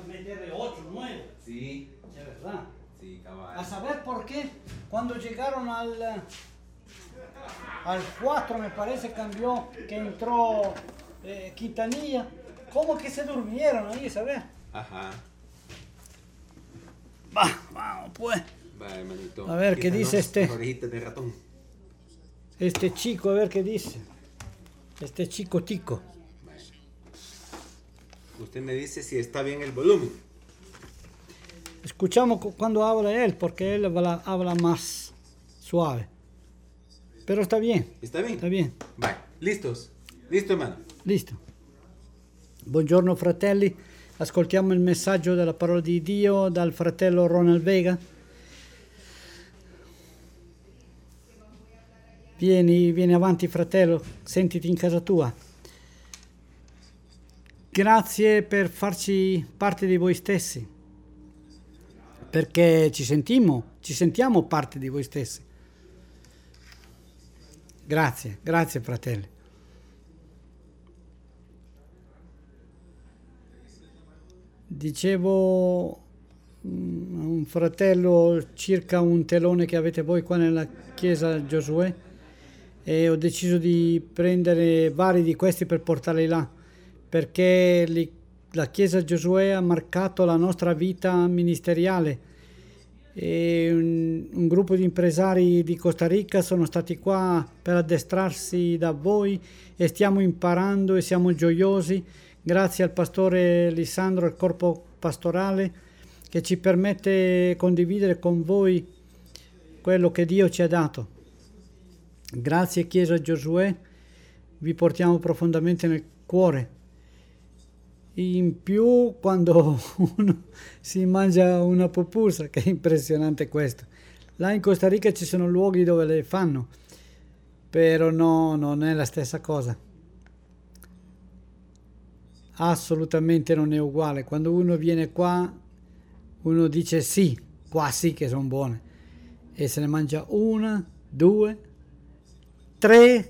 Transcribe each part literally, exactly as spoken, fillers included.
meterle ocho, nueve. Sí. Es verdad. Sí, cabal. A saber por qué, cuando llegaron al, al cuatro, me parece, cambió, que entró eh, Quintanilla, ¿cómo que se durmieron ahí, sabes? Ajá. Va, vamos pues. Va, hermanito. A ver, ¿qué Quítanos dice este? las orejitas de ratón. Este chico, a ver qué dice. Este chico tico. Vale. Usted me dice si está bien el volumen. Escuchamos cu- cuando habla él, porque él habla, habla más suave. Pero está bien, ¿Está bien? está bien. Vale. ¿Listos? ¿Listo, hermano? Listo. Buongiorno fratelli, ascoltiamo il messaggio della parola di Dio dal fratello Ronald Vega. Vieni, vieni avanti fratello, sentiti in casa tua. Grazie per farci parte di voi stessi, perché ci sentimo, ci sentiamo parte di voi stessi. Grazie, grazie fratelli. Dicevo mm, a un fratello circa un telone che avete voi qua nella chiesa Giosuè, e ho deciso di prendere vari di questi per portarli là, perché li- la chiesa Giosuè ha marcato la nostra vita ministeriale, e un, un gruppo di impresari di Costa Rica sono stati qua per addestrarsi da voi e stiamo imparando e siamo gioiosi grazie al pastore Lisandro e al corpo pastorale che ci permette condividere con voi quello che Dio ci ha dato. Grazie Chiesa Giosuè, vi portiamo profondamente nel cuore. In più quando uno si mangia una pupusa, che è impressionante questo. Là in Costa Rica ci sono luoghi dove le fanno, però no, non è la stessa cosa. Assolutamente non è uguale. Quando uno viene qua, uno dice sì, qua sì che sono buone, e se ne mangia una, due, tre.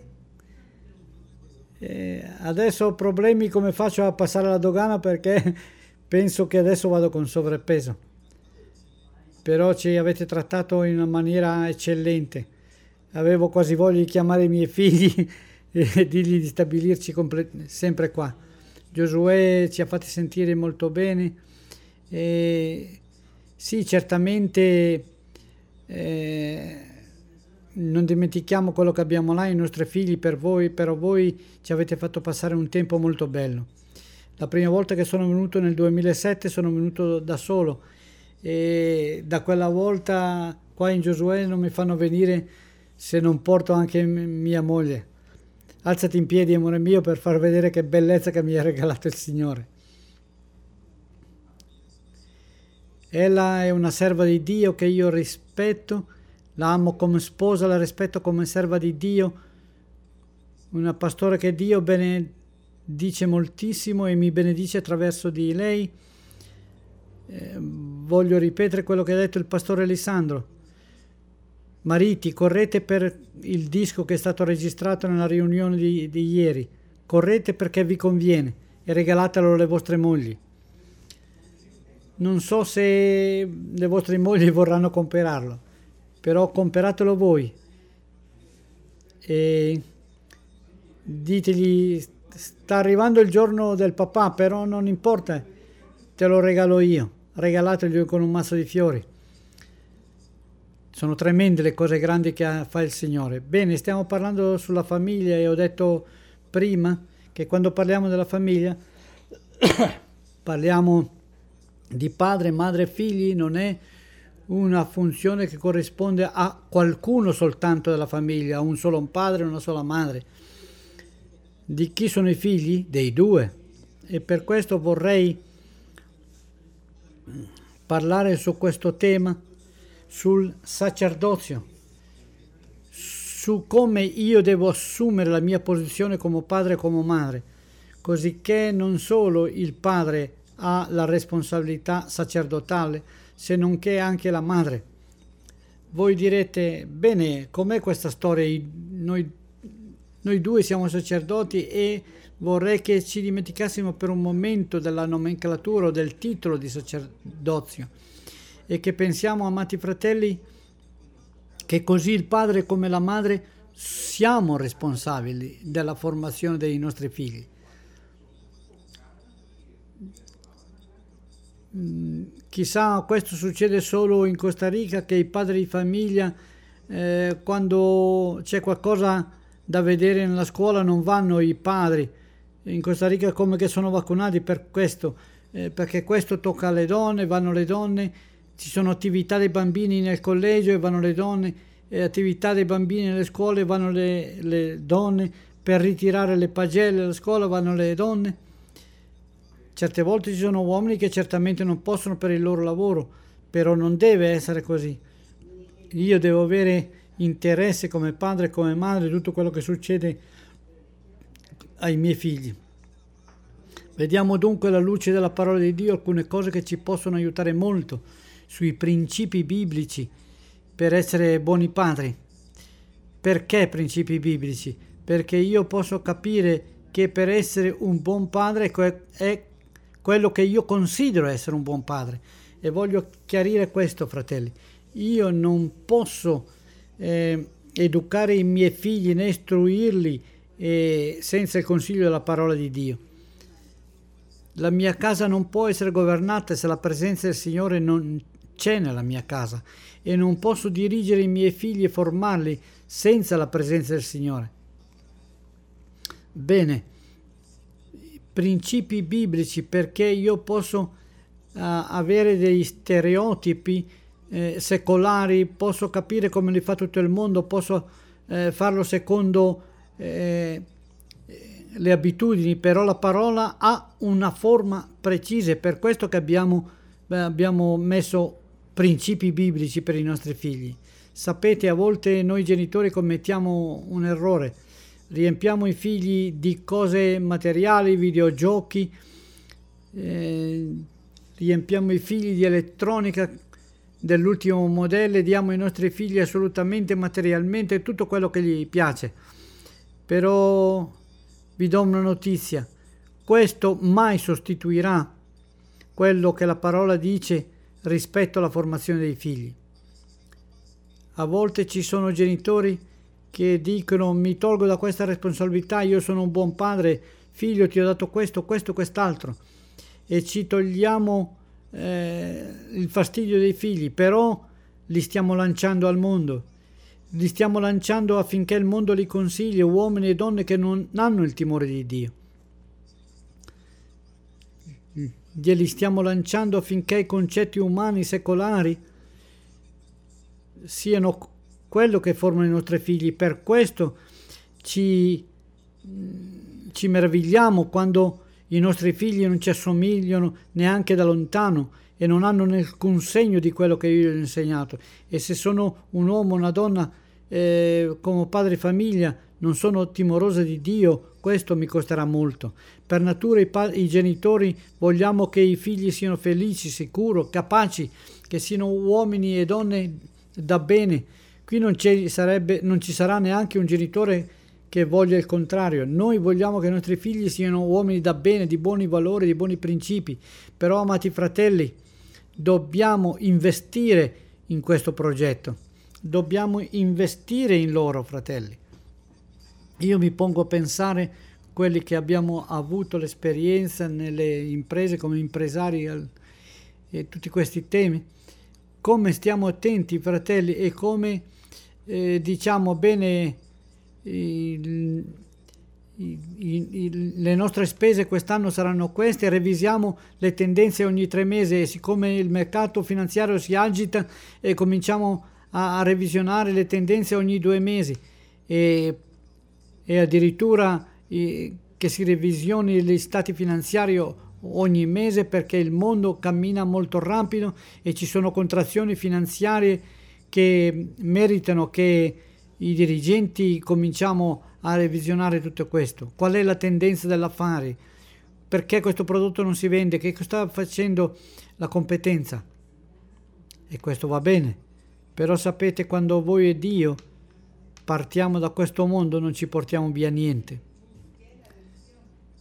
Eh, adesso ho problemi come faccio a passare la dogana, perché penso che adesso vado con sovrappeso, però ci avete trattato in una maniera eccellente. Avevo quasi voglia di chiamare i miei figli e dirgli di stabilirci comple- sempre qua. Giosuè ci ha fatti sentire molto bene, e sì, certamente eh, non dimentichiamo quello che abbiamo là, i nostri figli, per voi, però voi ci avete fatto passare un tempo molto bello. La prima volta che sono venuto nel duemilasette sono venuto da solo, e da quella volta qua in Giosuè non mi fanno venire se non porto anche m- mia moglie. Alzati in piedi, amore mio, per far vedere che bellezza che mi ha regalato il Signore. Ella è una serva di Dio che io rispetto, la amo come sposa, la rispetto come serva di Dio, una pastore che Dio benedice moltissimo e mi benedice attraverso di lei. Eh, voglio ripetere quello che ha detto il pastore Alessandro. Mariti, correte per il disco che è stato registrato nella riunione di, di ieri, correte perché vi conviene e regalatelo alle vostre mogli. Non so se le vostre mogli vorranno comprarlo, però comperatelo voi e ditegli: sta arrivando il giorno del papà, però non importa, te lo regalo io. Regalategli con un mazzo di fiori. Sono tremende le cose grandi che fa il Signore. Bene, stiamo parlando sulla famiglia, e ho detto prima che quando parliamo della famiglia parliamo di padre, madre, figli. Non è una funzione che corrisponde a qualcuno soltanto della famiglia, a un solo padre, una sola madre. Di chi sono i figli? Dei due. E per questo vorrei parlare su questo tema, sul sacerdozio, su come io devo assumere la mia posizione come padre e come madre, così che non solo il padre ha la responsabilità sacerdotale, se non che anche la madre. Voi direte: bene, com'è questa storia? Noi, noi due siamo sacerdoti e vorrei che ci dimenticassimo per un momento della nomenclatura o del titolo di sacerdozio e che pensiamo, amati fratelli, che così il padre come la madre siamo responsabili della formazione dei nostri figli. Chissà, questo succede solo in Costa Rica, che i padri di famiglia eh, quando c'è qualcosa da vedere nella scuola non vanno i padri. In Costa Rica come che sono vaccinati per questo, eh, perché questo tocca alle donne, vanno le donne, ci sono attività dei bambini nel collegio e vanno le donne, e attività dei bambini nelle scuole vanno le, le donne, per ritirare le pagelle alla scuola vanno le donne. Certe volte ci sono uomini che certamente non possono per il loro lavoro, però non deve essere così. Io devo avere interesse come padre e come madre di tutto quello che succede ai miei figli. Vediamo dunque alla luce della parola di Dio alcune cose che ci possono aiutare molto sui principi biblici per essere buoni padri. Perché principi biblici? Perché io posso capire che per essere un buon padre è quello che io considero essere un buon padre. E voglio chiarire questo, fratelli. Io non posso eh, educare i miei figli né istruirli eh, senza il consiglio della parola di Dio. La mia casa non può essere governata se la presenza del Signore non c'è nella mia casa, e non posso dirigere i miei figli e formarli senza la presenza del Signore. Bene. Principi biblici, perché io posso uh, avere degli stereotipi eh, secolari, posso capire come li fa tutto il mondo, posso eh, farlo secondo eh, le abitudini, però la parola ha una forma precisa, è per questo che abbiamo, beh, abbiamo messo principi biblici per i nostri figli. Sapete, a volte noi genitori commettiamo un errore. Riempiamo i figli di cose materiali, videogiochi, eh, riempiamo i figli di elettronica dell'ultimo modello e diamo ai nostri figli assolutamente materialmente tutto quello che gli piace. Però vi do una notizia: questo mai sostituirà quello che la parola dice rispetto alla formazione dei figli. A volte ci sono genitori che dicono: mi tolgo da questa responsabilità, io sono un buon padre, figlio ti ho dato questo, questo, quest'altro, e ci togliamo eh, il fastidio dei figli, però li stiamo lanciando al mondo, li stiamo lanciando affinché il mondo li consigli, uomini e donne che non hanno il timore di Dio. Glieli stiamo lanciando affinché i concetti umani secolari siano quello che formano i nostri figli. Per questo ci, ci meravigliamo quando i nostri figli non ci assomigliano neanche da lontano e non hanno alcun segno di quello che io gli ho insegnato. E se sono un uomo o una donna eh, come padre di famiglia non sono timorosa di Dio, questo mi costerà molto. Per natura i, pa- i genitori vogliamo che i figli siano felici, sicuri, capaci, che siano uomini e donne da bene. Qui non ci sarebbe, non ci sarà neanche un genitore che voglia il contrario. Noi vogliamo che i nostri figli siano uomini da bene, di buoni valori, di buoni principi. Però, amati fratelli, dobbiamo investire in questo progetto. Dobbiamo investire in loro, fratelli. Io mi pongo a pensare quelli che abbiamo avuto l'esperienza nelle imprese come impresari e tutti questi temi. Come stiamo attenti, fratelli, e come eh, diciamo bene il, il, il, le nostre spese quest'anno saranno queste, revisiamo le tendenze ogni tre mesi e siccome il mercato finanziario si agita e cominciamo a, a revisionare le tendenze ogni due mesi e, e addirittura eh, che si revisioni gli stati finanziari ogni mese, perché il mondo cammina molto rapido e ci sono contrazioni finanziarie che meritano che i dirigenti cominciamo a revisionare tutto questo. Qual è la tendenza dell'affare? Perché questo prodotto non si vende? Che sta facendo la competenza? E questo va bene, però sapete, quando voi e Dio partiamo da questo mondo non ci portiamo via niente.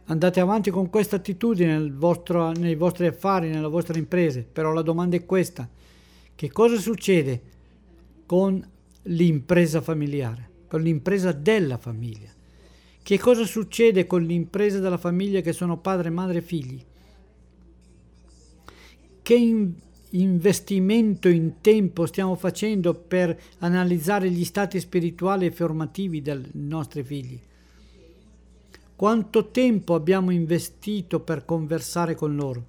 Andate avanti con questa attitudine nel vostro, nei vostri affari, nelle vostre imprese, però la domanda è questa: che cosa succede con l'impresa familiare, con l'impresa della famiglia? Che cosa succede con l'impresa della famiglia che sono padre, madre e figli? Che in, investimento in tempo stiamo facendo per analizzare gli stati spirituali e formativi dei nostri figli? Quanto tempo abbiamo investito per conversare con loro?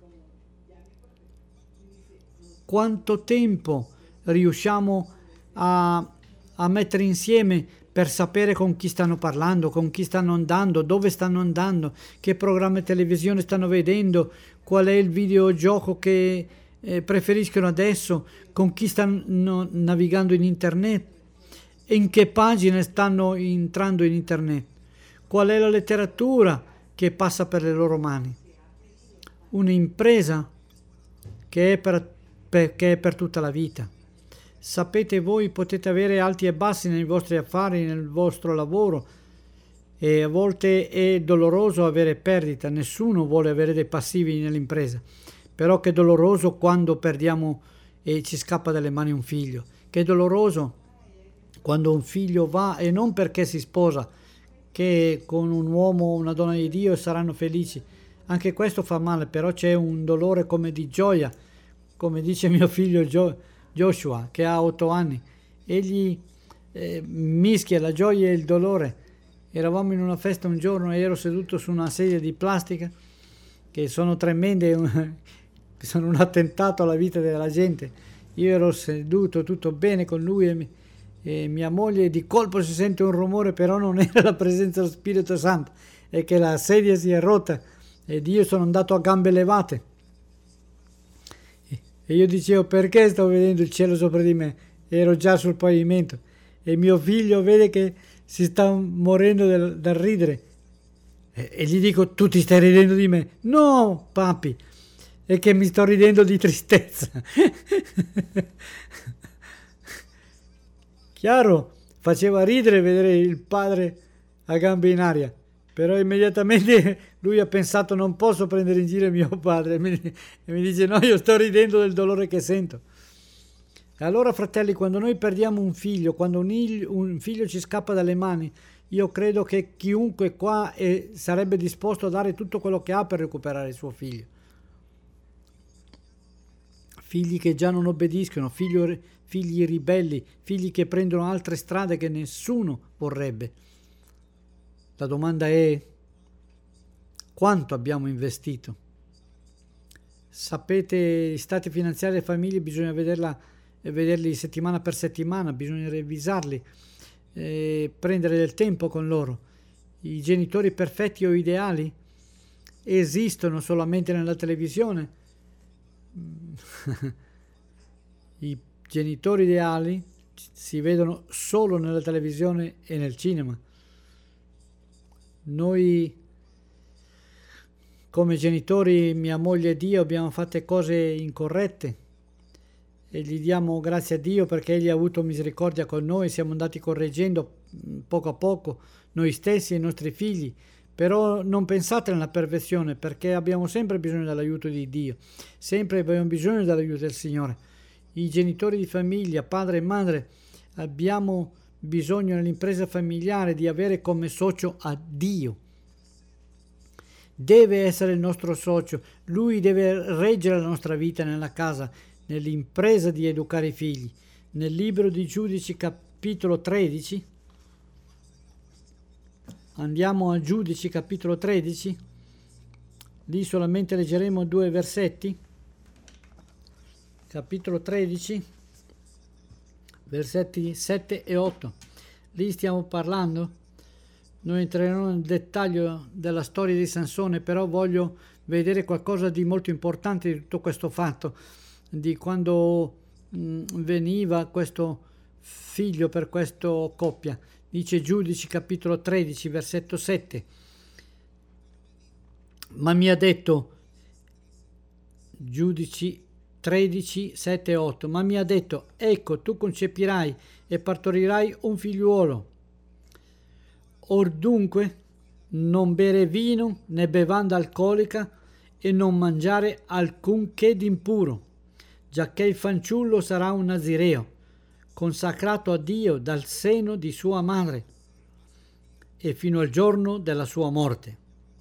Quanto tempo riusciamo a, a mettere insieme per sapere con chi stanno parlando, con chi stanno andando, dove stanno andando, che programma televisione stanno vedendo, qual è il videogioco che eh, preferiscono adesso, con chi stanno navigando in internet, in che pagine stanno entrando in internet, qual è la letteratura che passa per le loro mani. Un'impresa che è per, per, che è per tutta la vita. Sapete, voi potete avere alti e bassi nei vostri affari, nel vostro lavoro, e a volte è doloroso avere perdita. Nessuno vuole avere dei passivi nell'impresa, però che doloroso quando perdiamo e ci scappa dalle mani un figlio. Che doloroso quando un figlio va, e non perché si sposa, che con un uomo o una donna di Dio saranno felici. Anche questo fa male, però c'è un dolore come di gioia, come dice mio figlio Gio, Joshua, che ha otto anni. Egli eh, mischia la gioia e il dolore. Eravamo in una festa un giorno e ero seduto su una sedia di plastica, che sono tremende, sono un attentato alla vita della gente. Io ero seduto tutto bene con lui e, mi, e mia moglie, di colpo si sente un rumore, però non era la presenza dello Spirito Santo, è che la sedia si è rotta ed io sono andato a gambe levate. E io dicevo: perché stavo vedendo il cielo sopra di me? Ero già sul pavimento e mio figlio vede che si sta morendo del, dal ridere e, e gli dico: tu ti stai ridendo di me? No, papi, è che mi sto ridendo di tristezza. Chiaro, faceva ridere vedere il padre a gambe in aria, però immediatamente lui ha pensato: non posso prendere in giro mio padre, e mi, e mi dice: no, io sto ridendo del dolore che sento. E allora, fratelli, quando noi perdiamo un figlio, quando un, il, un figlio ci scappa dalle mani, io credo che chiunque qua è, sarebbe disposto a dare tutto quello che ha per recuperare il suo figlio. Figli che già non obbediscono, figli, figli ribelli, figli che prendono altre strade che nessuno vorrebbe. La domanda è: quanto abbiamo investito? Sapete, gli stati finanziari delle famiglie bisogna vederla, vederli settimana per settimana, bisogna revisarli, eh, prendere del tempo con loro. I genitori perfetti o ideali esistono solamente nella televisione. I genitori ideali si vedono solo nella televisione e nel cinema. Noi come genitori, mia moglie ed io, abbiamo fatto cose incorrette e gli diamo grazie a Dio perché Egli ha avuto misericordia con noi. Siamo andati correggendo poco a poco noi stessi e i nostri figli, però non pensate nella perversione, perché abbiamo sempre bisogno dell'aiuto di Dio, sempre abbiamo bisogno dell'aiuto del Signore. I genitori di famiglia, padre e madre, abbiamo bisogno nell'impresa familiare di avere come socio a Dio. Deve essere il nostro socio, Lui deve reggere la nostra vita nella casa, nell'impresa di educare i figli. Nel libro di Giudici capitolo tredici, andiamo a Giudici capitolo tredici, lì solamente leggeremo due versetti. Capitolo tredici, versetti sette e otto. Lì stiamo parlando, non entrerò nel dettaglio della storia di Sansone, però voglio vedere qualcosa di molto importante di tutto questo fatto, di quando mh, veniva questo figlio per questa coppia. Dice Giudici capitolo tredici, versetto sette. Ma mi ha detto, Giudici tredici, sette e otto, ma mi ha detto: ecco, tu concepirai e partorirai un figliuolo. Or dunque non bere vino né bevanda alcolica e non mangiare alcunché d'impuro, giacché il fanciullo sarà un nazireo, consacrato a Dio dal seno di sua madre e fino al giorno della sua morte.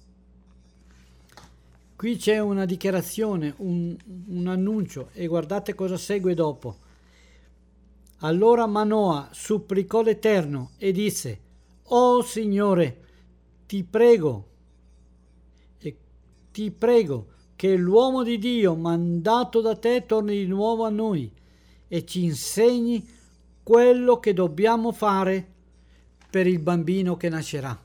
Qui c'è una dichiarazione, un, un annuncio, e guardate cosa segue dopo. Allora Manoa supplicò l'Eterno e disse: «Oh Signore, ti prego, e ti prego che l'uomo di Dio mandato da te torni di nuovo a noi e ci insegni quello che dobbiamo fare per il bambino che nascerà».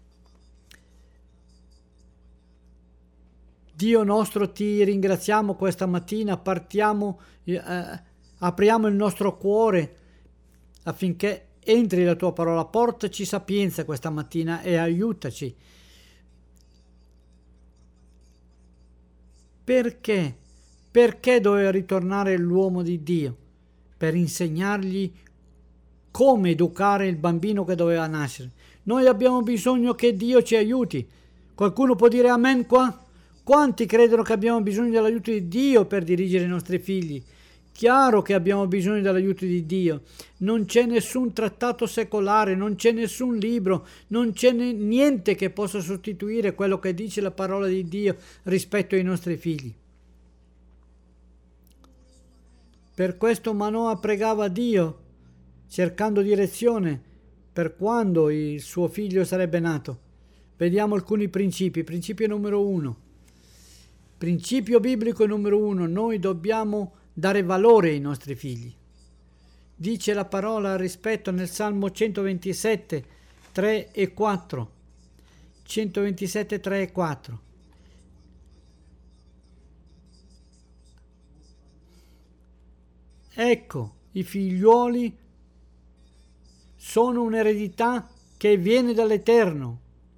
Dio nostro, ti ringraziamo questa mattina, partiamo, eh, apriamo il nostro cuore affinché entri la tua parola, portaci sapienza questa mattina e aiutaci. Perché? Perché doveva ritornare l'uomo di Dio? Per insegnargli come educare il bambino che doveva nascere. Noi abbiamo bisogno che Dio ci aiuti. Qualcuno può dire amen qua? Quanti credono che abbiamo bisogno dell'aiuto di Dio per dirigere i nostri figli? Chiaro che abbiamo bisogno dell'aiuto di Dio. Non c'è nessun trattato secolare, non c'è nessun libro, non c'è niente che possa sostituire quello che dice la parola di Dio rispetto ai nostri figli. Per questo Manoa pregava Dio, cercando direzione per quando il suo figlio sarebbe nato. Vediamo alcuni principi. Principio numero uno. Principio biblico numero uno. Noi dobbiamo dare valore ai nostri figli. Dice la parola rispetto nel Salmo centoventisette, tre e quattro. centoventisette, tre e quattro. Ecco, i figliuoli sono un'eredità che viene dall'Eterno.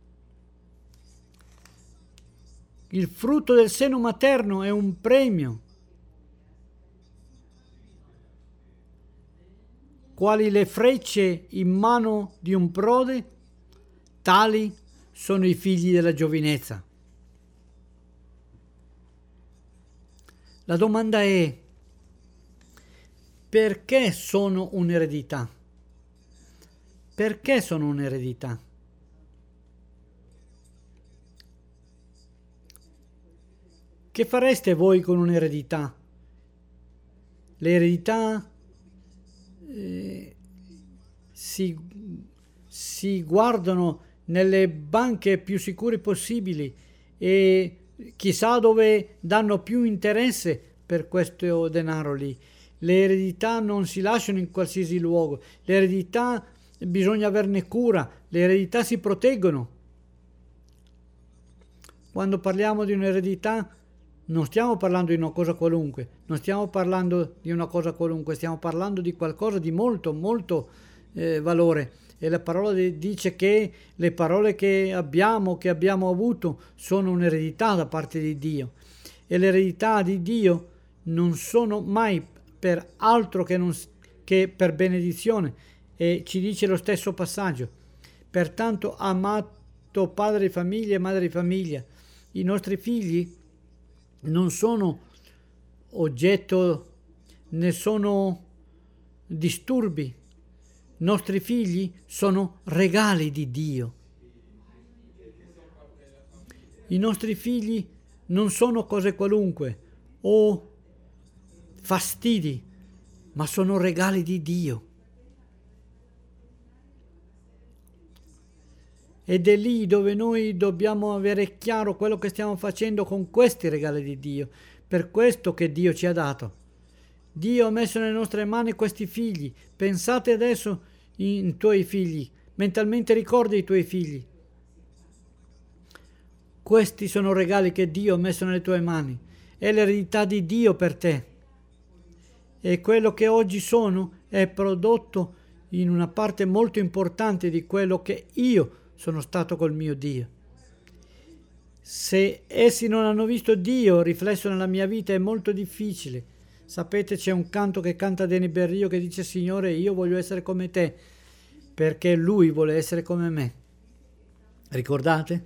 Il frutto del seno materno è un premio. Quali le frecce in mano di un prode, tali sono i figli della giovinezza. La domanda è: perché sono un'eredità? Perché sono un'eredità? Che fareste voi con un'eredità? Le eredità eh, si, si guardano nelle banche più sicure possibili e chissà dove danno più interesse per questo denaro lì. Le eredità non si lasciano in qualsiasi luogo. Le eredità bisogna averne cura. Le eredità si proteggono. Quando parliamo di un'eredità non stiamo parlando di una cosa qualunque, non stiamo parlando di una cosa qualunque, stiamo parlando di qualcosa di molto, molto eh, valore. E la parola di, dice che le parole che abbiamo, che abbiamo avuto, sono un'eredità da parte di Dio. E l'eredità di Dio non sono mai per altro che, non, che per benedizione. E ci dice lo stesso passaggio. Pertanto, amato padre di famiglia e madre di famiglia, i nostri figli non sono oggetto, ne sono disturbi. I nostri figli sono regali di Dio. I nostri figli non sono cose qualunque o fastidi, ma sono regali di Dio. Ed è lì dove noi dobbiamo avere chiaro quello che stiamo facendo con questi regali di Dio. Per questo che Dio ci ha dato. Dio ha messo nelle nostre mani questi figli. Pensate adesso in tuoi figli. Mentalmente ricorda i tuoi figli. Questi sono regali che Dio ha messo nelle tue mani. È l'eredità di Dio per te. E quello che oggi sono è prodotto in una parte molto importante di quello che io sono stato col mio Dio. Se essi non hanno visto Dio riflesso nella mia vita è molto difficile. Sapete, c'è un canto che canta Deni Berrio che dice: Signore, io voglio essere come te, perché Lui vuole essere come me. Ricordate?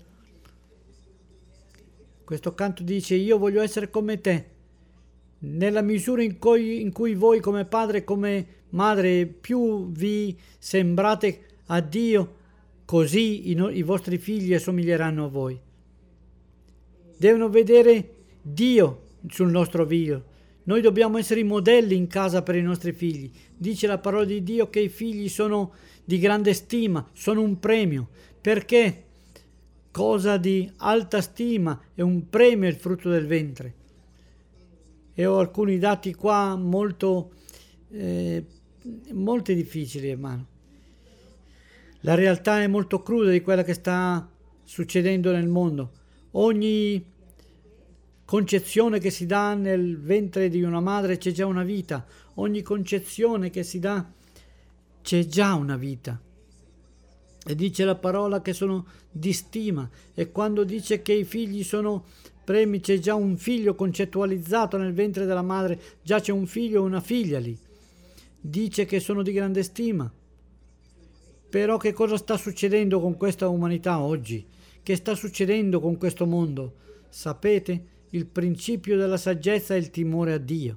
Questo canto dice: io voglio essere come te, nella misura in cui, in cui voi come padre e come madre più vi sembrate a Dio, così i, no- i vostri figli assomiglieranno a voi. Devono vedere Dio sul nostro figlio. Noi dobbiamo essere i modelli in casa per i nostri figli. Dice la parola di Dio che i figli sono di grande stima, sono un premio. Perché? Cosa di alta stima e un premio è il frutto del ventre. E ho alcuni dati qua molto, eh, molto difficili, hermano. La realtà è molto cruda di quella che sta succedendo nel mondo. Ogni concezione che si dà nel ventre di una madre c'è già una vita. Ogni concezione che si dà c'è già una vita. E dice la parola che sono di stima. E quando dice che i figli sono premi, c'è già un figlio concettualizzato nel ventre della madre. Già c'è un figlio e una figlia lì. Dice che sono di grande stima. Però che cosa sta succedendo con questa umanità oggi? Che sta succedendo con questo mondo? Sapete? Il principio della saggezza è il timore a Dio.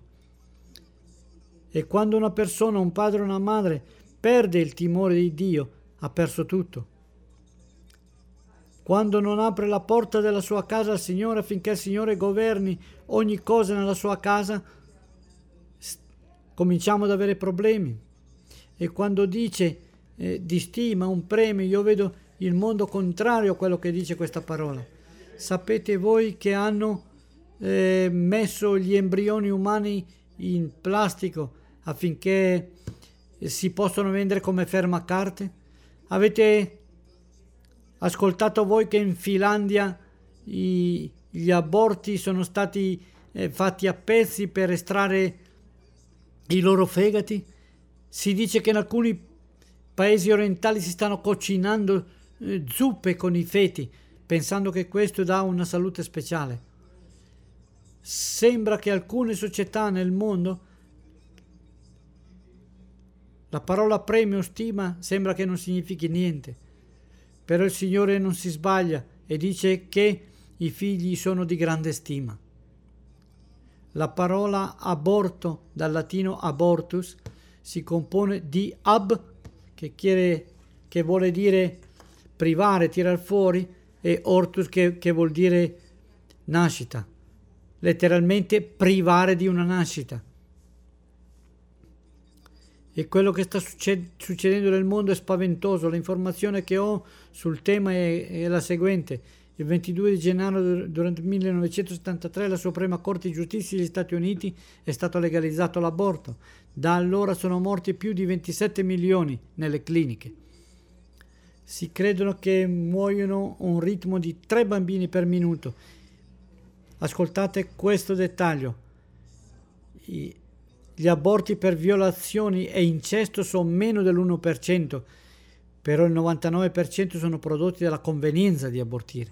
E quando una persona, un padre o una madre, perde il timore di Dio, ha perso tutto. Quando non apre la porta della sua casa al Signore affinché il Signore governi ogni cosa nella sua casa, cominciamo ad avere problemi. E quando dice eh, di stima, un premio, io vedo il mondo contrario a quello che dice questa parola. Sapete voi che hanno eh, messo gli embrioni umani in plastico affinché si possano vendere come fermacarte? Avete ascoltato voi che in Finlandia i, gli aborti sono stati eh, fatti a pezzi per estrarre i loro fegati? Si dice che in alcuni paesi orientali si stanno cucinando eh, zuppe con i feti, pensando che questo dà una salute speciale. Sembra che alcune società nel mondo, la parola premio, stima, sembra che non significhi niente. Però il Signore non si sbaglia e dice che i figli sono di grande stima. La parola aborto, dal latino abortus, si compone di ab, che, chiede, che vuole dire privare, tirar fuori, e ortus, che, che vuol dire nascita. Letteralmente privare di una nascita. E quello che sta succedendo nel mondo è spaventoso. L'informazione che ho sul tema è, è la seguente: il ventidue di gennaio durante il millenovecentosettantatré la Suprema Corte di Giustizia degli Stati Uniti è stato legalizzato l'aborto. Da allora sono morti più di ventisette milioni nelle cliniche. Si credono che muoiono a un ritmo di tre bambini per minuto. Ascoltate questo dettaglio: I, gli aborti per violazioni e incesto sono meno dell'uno per cento, però il novantanove per cento sono prodotti dalla convenienza di abortire.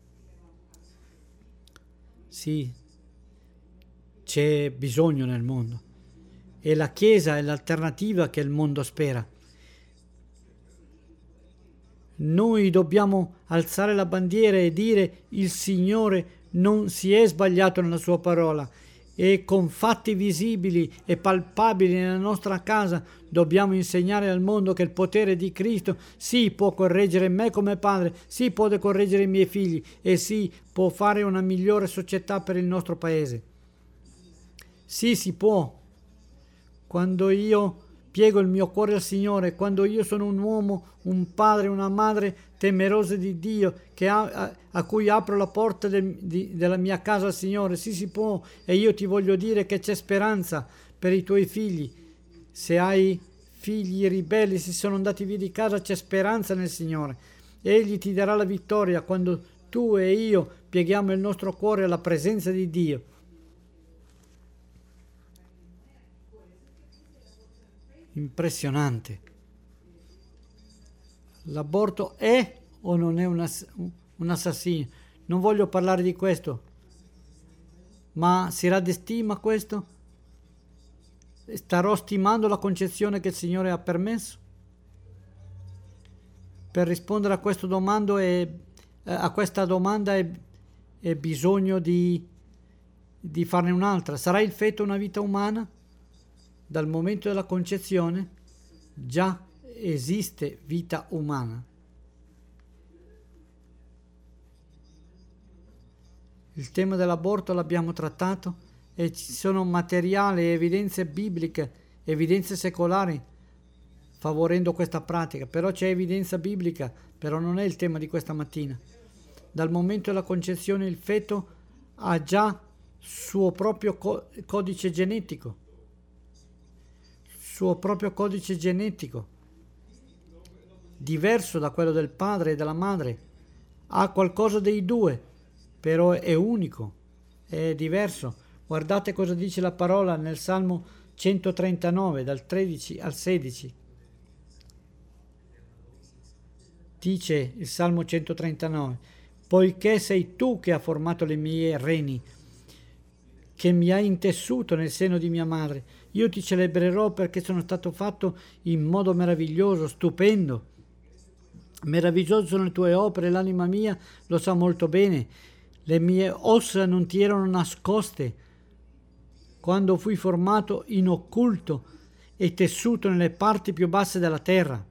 Sì, c'è bisogno nel mondo e la Chiesa è l'alternativa che il mondo spera. Noi dobbiamo alzare la bandiera e dire: il Signore non si è sbagliato nella sua parola, e con fatti visibili e palpabili nella nostra casa dobbiamo insegnare al mondo che il potere di Cristo sì può correggere me come padre, sì può correggere i miei figli e sì può fare una migliore società per il nostro paese. Sì, si può. Quando io piego il mio cuore al Signore, quando io sono un uomo, un padre, una madre temerosa di Dio, che ha, a, a cui apro la porta del, di, della mia casa al Signore, sì, si può. E io ti voglio dire che c'è speranza per i tuoi figli. Se hai figli ribelli, si sono andati via di casa, c'è speranza nel Signore. Egli ti darà la vittoria quando tu e io pieghiamo il nostro cuore alla presenza di Dio. Impressionante. L'aborto è o non è un, ass- un assassino? Non voglio parlare di questo, ma si raddestima questo? Starò stimando la concezione che il Signore ha permesso? per rispondere a questo domando è, a questa domanda è, è bisogno di, di farne un'altra. Sarà il feto una vita umana? Dal momento della concezione già esiste vita umana. Il tema dell'aborto l'abbiamo trattato e ci sono materiali, evidenze bibliche, evidenze secolari favorendo questa pratica, però c'è evidenza biblica, però non è il tema di questa mattina. Dal momento della concezione il feto ha già suo proprio co- codice genetico, suo proprio codice genetico, diverso da quello del padre e della madre, ha qualcosa dei due, però è unico, è diverso. Guardate cosa dice la parola nel Salmo centotrentanove, dal tredici al sedici. Dice il Salmo centotrentanove: poiché sei tu che hai formato le mie reni, che mi hai intessuto nel seno di mia madre, io ti celebrerò perché sono stato fatto in modo meraviglioso, stupendo. Meravigliose sono le tue opere, l'anima mia lo sa molto bene. Le mie ossa non ti erano nascoste quando fui formato in occulto e tessuto nelle parti più basse della terra.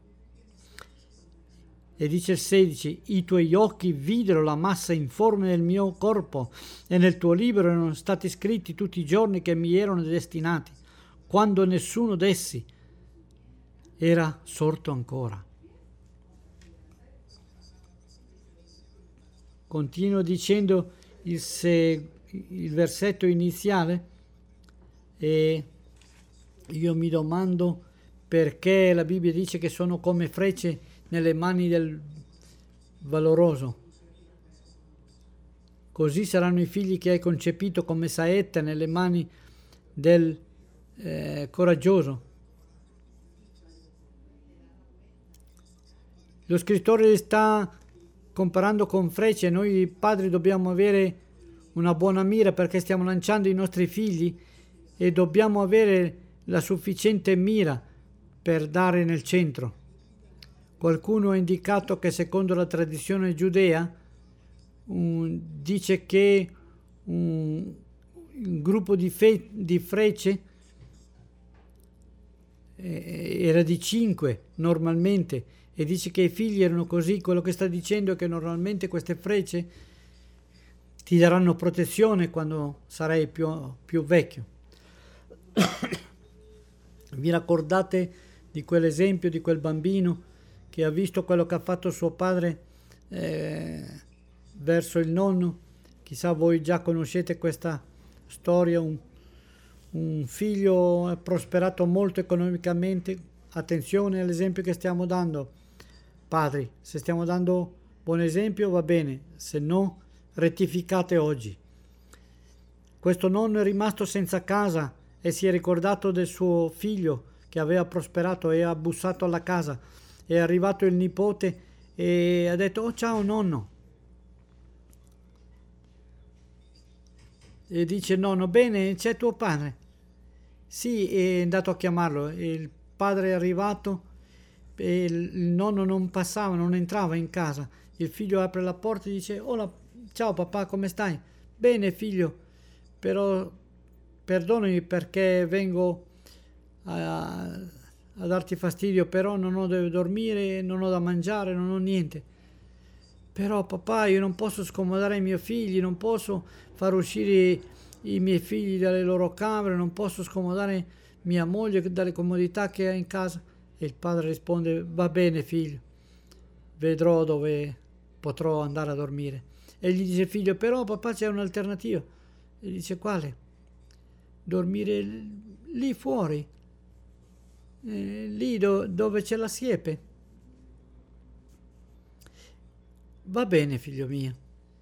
E dice il sedici: i tuoi occhi videro la massa informe del mio corpo, e nel tuo libro erano stati scritti tutti i giorni che mi erano destinati, quando nessuno d'essi era sorto ancora. Continuo dicendo il, se, il versetto iniziale, e io mi domando perché la Bibbia dice che sono come frecce nelle mani del valoroso. Così saranno i figli che hai concepito come saetta nelle mani del eh, coraggioso. Lo scrittore sta comparando con frecce. Noi padri dobbiamo avere una buona mira perché stiamo lanciando i nostri figli e dobbiamo avere la sufficiente mira per dare nel centro. Qualcuno ha indicato che secondo la tradizione giudea um, dice che un, un gruppo di, fe, di frecce eh, era di cinque normalmente, e dice che i figli erano così. Quello che sta dicendo è che normalmente queste frecce ti daranno protezione quando sarai più, più vecchio. Vi ricordate di quell'esempio di quel bambino che ha visto quello che ha fatto suo padre eh, verso il nonno? Chissà voi già conoscete questa storia. Un, un figlio è prosperato molto economicamente. Attenzione all'esempio che stiamo dando, padri. Se stiamo dando buon esempio va bene, se no rettificate oggi. Questo nonno è rimasto senza casa e si è ricordato del suo figlio che aveva prosperato e ha bussato alla casa. È arrivato il nipote e ha detto: oh, ciao nonno. E dice nonno: bene, c'è tuo padre? Sì, è andato a chiamarlo. Il padre è arrivato e il nonno non passava, non entrava in casa. Il figlio apre la porta e dice: oh, ciao papà, come stai? Bene figlio, però perdonami perché vengo a, a darti fastidio, però non ho dove dormire, non ho da mangiare, non ho niente. Però papà, io non posso scomodare i miei figli, non posso far uscire i miei figli dalle loro camere, non posso scomodare mia moglie dalle comodità che ha in casa. E il padre risponde: va bene figlio, vedrò dove potrò andare a dormire. E gli dice il figlio: però papà, c'è un'alternativa. E dice: quale? Dormire lì fuori, eh, lì do, dove c'è la siepe. Va bene figlio mio.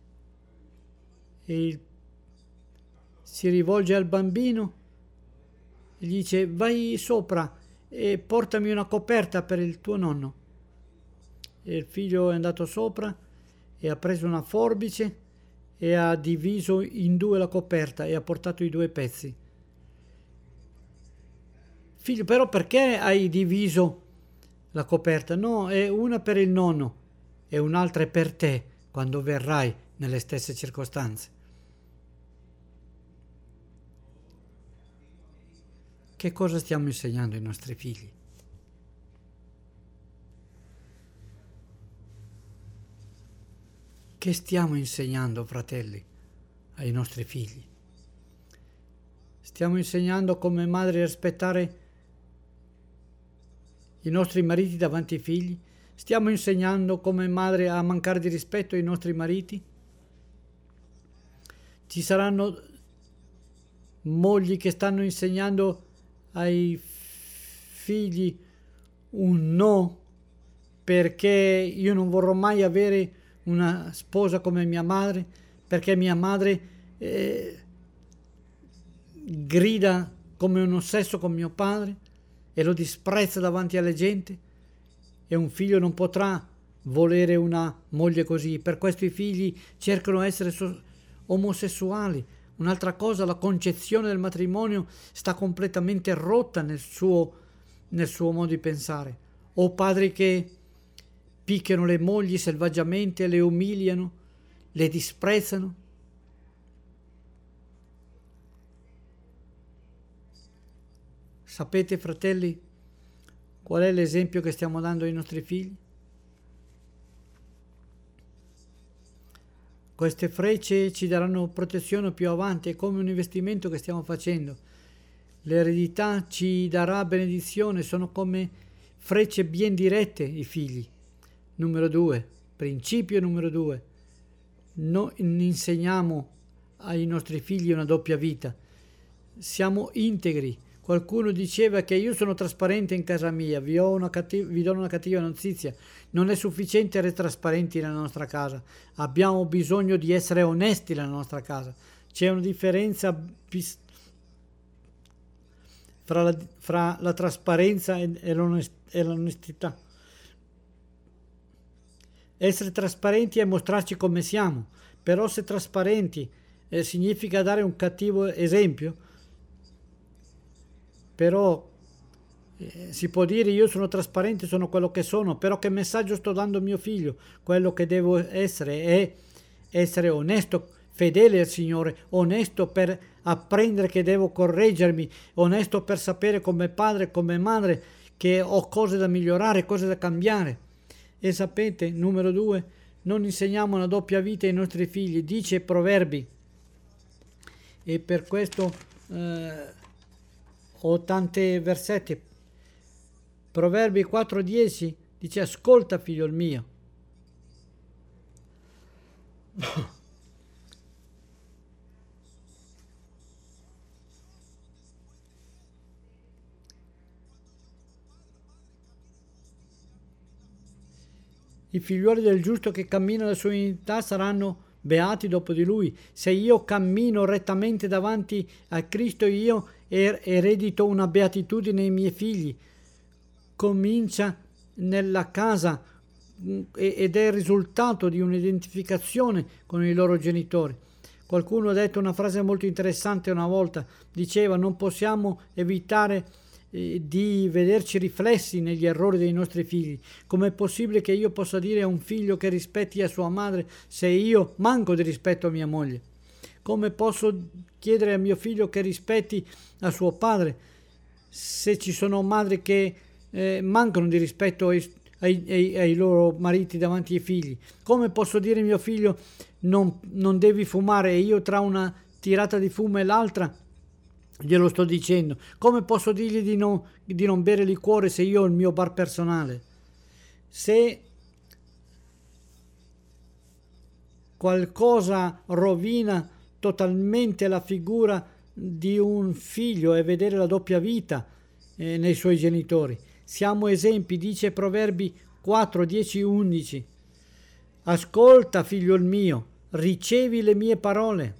E il, si rivolge al bambino e gli dice: vai sopra e portami una coperta per il tuo nonno. E il figlio è andato sopra e ha preso una forbice e ha diviso in due la coperta e ha portato i due pezzi. Figlio, però perché hai diviso la coperta. No, è una per il nonno e un'altra è per te quando verrai nelle stesse circostanze. Che cosa stiamo insegnando ai nostri figli? Che stiamo insegnando, fratelli, ai nostri figli? Stiamo insegnando come madri a rispettare i nostri mariti davanti ai figli? Stiamo insegnando come madre a mancare di rispetto ai nostri mariti? Ci saranno mogli che stanno insegnando ai figli un no perché io non vorrò mai avere una sposa come mia madre, perché mia madre eh, grida come un ossesso con mio padre e lo disprezza davanti alle gente, e un figlio non potrà volere una moglie così. Per questo i figli cercano di essere so- omosessuali. Un'altra cosa, la concezione del matrimonio sta completamente rotta nel suo, nel suo modo di pensare. O padri che picchiano le mogli selvaggiamente, le umiliano, le disprezzano. Sapete, fratelli, qual è l'esempio che stiamo dando ai nostri figli? Queste frecce ci daranno protezione più avanti, è come un investimento che stiamo facendo. L'eredità ci darà benedizione, sono come frecce ben dirette i figli. Numero due, principio numero due, non insegniamo ai nostri figli una doppia vita, siamo integri. Qualcuno diceva che io sono trasparente in casa mia, vi, ho una cattiv- vi do una cattiva notizia, non è sufficiente essere trasparenti nella nostra casa, abbiamo bisogno di essere onesti nella nostra casa. C'è una differenza bis- fra, la, fra la trasparenza e, e, l'onest- e l'onestità. Essere trasparenti è mostrarci come siamo, però se trasparenti eh, significa dare un cattivo esempio, però eh, si può dire io sono trasparente, sono quello che sono, però che messaggio sto dando a mio figlio? Quello che devo essere è essere onesto, fedele al Signore, onesto per apprendere che devo correggermi, onesto per sapere come padre e come madre che ho cose da migliorare, cose da cambiare. E sapete, numero due, non insegniamo una doppia vita ai nostri figli, dice Proverbi, e per questo eh, ho tanti versetti. Proverbi quattro dieci dice: ascolta, figlio mio, i figliuoli del giusto che camminano nella sua unità saranno beati dopo di lui. Se io cammino rettamente davanti a Cristo, io er- eredito una beatitudine ai miei figli. Comincia nella casa ed è il risultato di un'identificazione con i loro genitori. Qualcuno ha detto una frase molto interessante una volta, diceva: non possiamo evitare eh, di vederci riflessi negli errori dei nostri figli. Com'è possibile che io possa dire a un figlio che rispetti a sua madre se io manco di rispetto a mia moglie? Come posso chiedere a mio figlio che rispetti a suo padre se ci sono madri che eh, mancano di rispetto ai, ai, ai, ai loro mariti davanti ai figli? Come posso dire a mio figlio non, non devi fumare e io tra una tirata di fumo e l'altra glielo sto dicendo? Come posso dirgli di, no, di non bere liquore se io ho il mio bar personale? Se qualcosa rovina totalmente la figura di un figlio è vedere la doppia vita eh, nei suoi genitori. Siamo esempi, dice Proverbi quattro dieci undici. Ascolta, figlio mio, ricevi le mie parole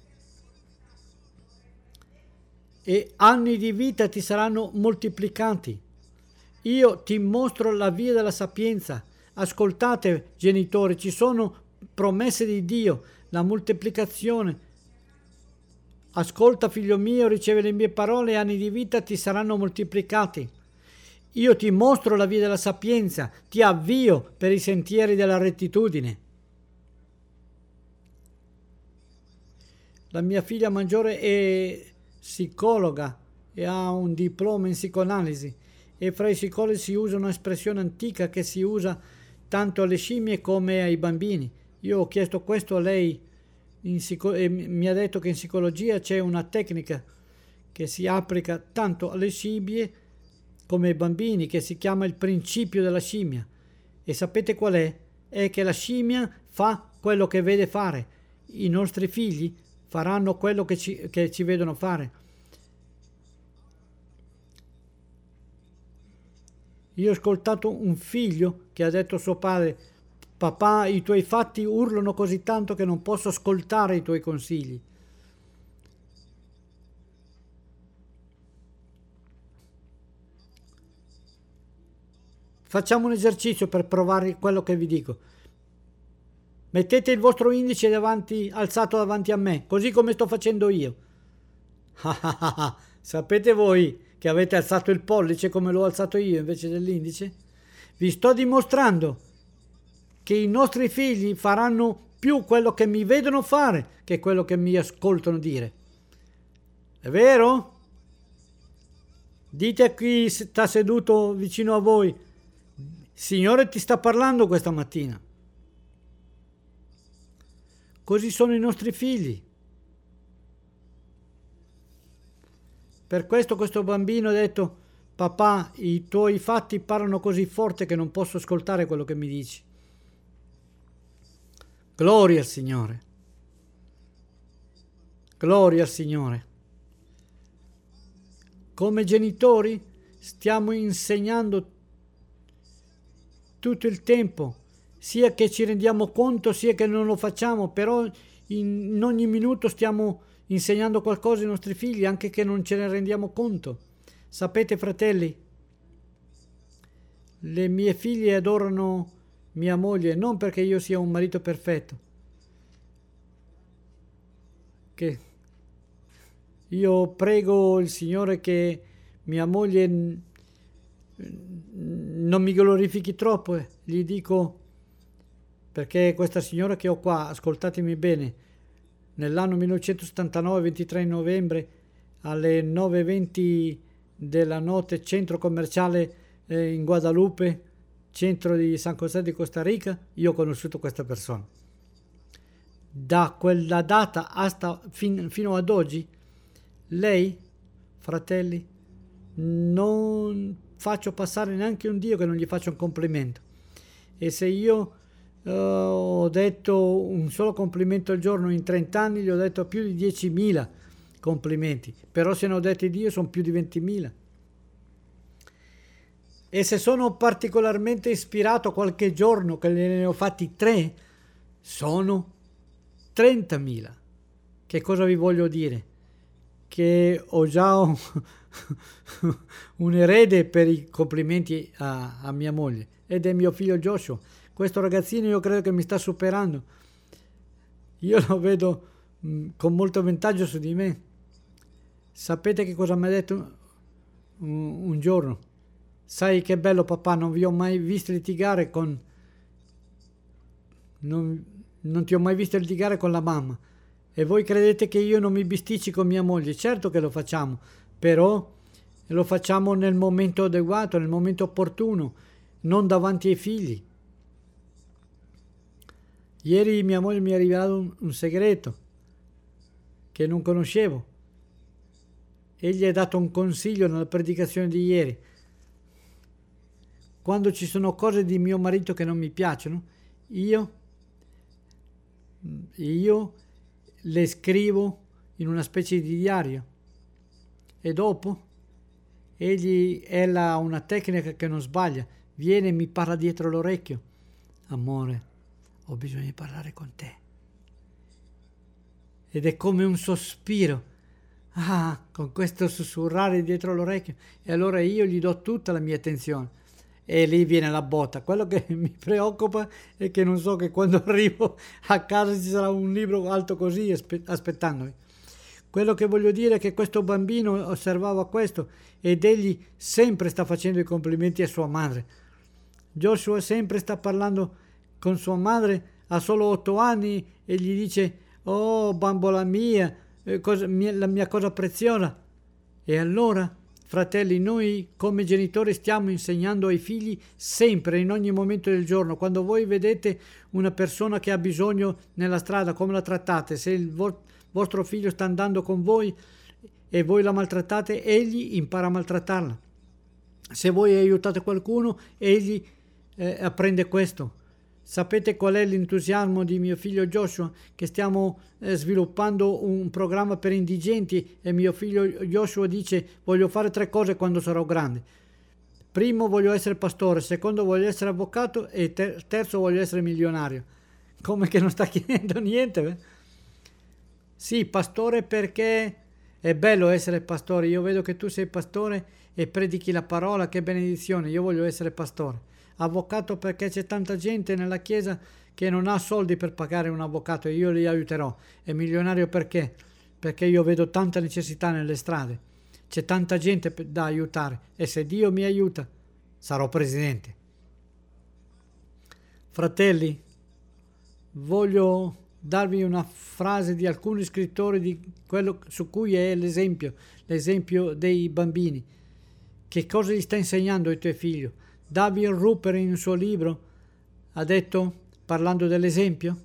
e anni di vita ti saranno moltiplicati. Io ti mostro la via della sapienza. Ascoltate, genitori, ci sono promesse di Dio, la moltiplicazione. Ascolta, figlio mio, ricevi le mie parole e anni di vita ti saranno moltiplicati. Io ti mostro la via della sapienza, ti avvio per i sentieri della rettitudine. La mia figlia maggiore è psicologa e ha un diploma in psicoanalisi, e fra i psicologi si usa un'espressione antica che si usa tanto alle scimmie come ai bambini. Io ho chiesto questo a lei in psico- e mi ha detto che in psicologia c'è una tecnica che si applica tanto alle scimmie come ai bambini, che si chiama il principio della scimmia. E sapete qual è? È che la scimmia fa quello che vede fare. I nostri figli faranno quello che ci, che ci vedono fare. Io ho ascoltato un figlio che ha detto a suo padre: papà, i tuoi fatti urlano così tanto che non posso ascoltare i tuoi consigli. Facciamo un esercizio per provare quello che vi dico. Mettete il vostro indice davanti, alzato davanti a me, così come sto facendo io. Sapete voi che avete alzato il pollice come l'ho alzato io invece dell'indice? Vi sto dimostrando che i nostri figli faranno più quello che mi vedono fare che quello che mi ascoltano dire. È vero? Dite a chi sta seduto vicino a voi: Signore ti sta parlando questa mattina. Così sono i nostri figli. Per questo questo bambino ha detto: papà, i tuoi fatti parlano così forte che non posso ascoltare quello che mi dici. Gloria al Signore. Gloria al Signore. Come genitori stiamo insegnando tutto il tempo, sia che ci rendiamo conto sia che non lo facciamo, però in ogni minuto stiamo insegnando qualcosa ai nostri figli, anche che non ce ne rendiamo conto. Sapete, fratelli, le mie figlie adorano mia moglie non perché io sia un marito perfetto, che io prego il Signore che mia moglie non mi glorifichi troppo, eh. Gli dico, perché questa signora che ho qua, ascoltatemi bene, nell'anno millenovecentosettantanove, ventitré novembre, alle nove e venti della notte, centro commerciale eh, in Guadalupe, centro di San José di Costa Rica, io ho conosciuto questa persona. Da quella data hasta fin, fino ad oggi, lei, fratelli, non faccio passare neanche un Dio che non gli faccia un complimento. E se io uh, ho detto un solo complimento al giorno in trenta anni, gli ho detto più di diecimila complimenti, però se ne ho detti Dio sono più di ventimila. E se sono particolarmente ispirato qualche giorno, che ne ho fatti tre, sono trentamila. Che cosa vi voglio dire? Che ho già un, un erede per i complimenti a, a mia moglie, ed è mio figlio Joshua. Questo ragazzino io credo che mi sta superando. Io lo vedo mh, con molto vantaggio su di me. Sapete che cosa mi ha detto un, un giorno? Sai che bello papà, non vi ho mai visto litigare con non, non ti ho mai visto litigare con la mamma, e voi credete che io non mi bisticci con mia moglie? Certo che lo facciamo, però lo facciamo nel momento adeguato, nel momento opportuno, non davanti ai figli. Ieri mia moglie mi ha rivelato un, un segreto che non conoscevo. Egli ha dato un consiglio nella predicazione di ieri. Quando ci sono cose di mio marito che non mi piacciono, io, io le scrivo in una specie di diario, e dopo egli, ella ha una tecnica che non sbaglia, viene e mi parla dietro l'orecchio: amore, ho bisogno di parlare con te. Ed è come un sospiro, ah, con questo sussurrare dietro l'orecchio, e allora io gli do tutta la mia attenzione. E lì viene la botta. Quello che mi preoccupa è che non so che quando arrivo a casa ci sarà un libro alto così aspettandomi. Quello che voglio dire è che questo bambino osservava questo ed egli sempre sta facendo i complimenti a sua madre. Joshua sempre sta parlando con sua madre, ha solo otto anni e gli dice: oh bambola mia, eh, cosa, mia, la mia cosa preziosa. E allora, fratelli, noi come genitori stiamo insegnando ai figli sempre, in ogni momento del giorno. Quando voi vedete una persona che ha bisogno nella strada, come la trattate? Se il vo- vostro figlio sta andando con voi e voi la maltrattate, egli impara a maltrattarla. Se voi aiutate qualcuno, egli eh, apprende questo. Sapete qual è l'entusiasmo di mio figlio Joshua? Che stiamo eh, sviluppando un programma per indigenti e mio figlio Joshua dice: voglio fare tre cose quando sarò grande. Primo, voglio essere pastore, secondo, voglio essere avvocato e ter- terzo, voglio essere milionario. Come che non sta chiedendo niente? Beh? Sì, pastore, perché è bello essere pastore. Io vedo che tu sei pastore e predichi la parola, che benedizione. Io voglio essere pastore. Avvocato, perché c'è tanta gente nella chiesa che non ha soldi per pagare un avvocato e io li aiuterò. E milionario perché? Perché io vedo tanta necessità nelle strade, c'è tanta gente da aiutare e se Dio mi aiuta sarò presidente. Fratelli, voglio darvi una frase di alcuni scrittori di quello su cui è l'esempio, l'esempio dei bambini. Che cosa gli sta insegnando ai tuoi figli? David Rupert in un suo libro ha detto, parlando dell'esempio,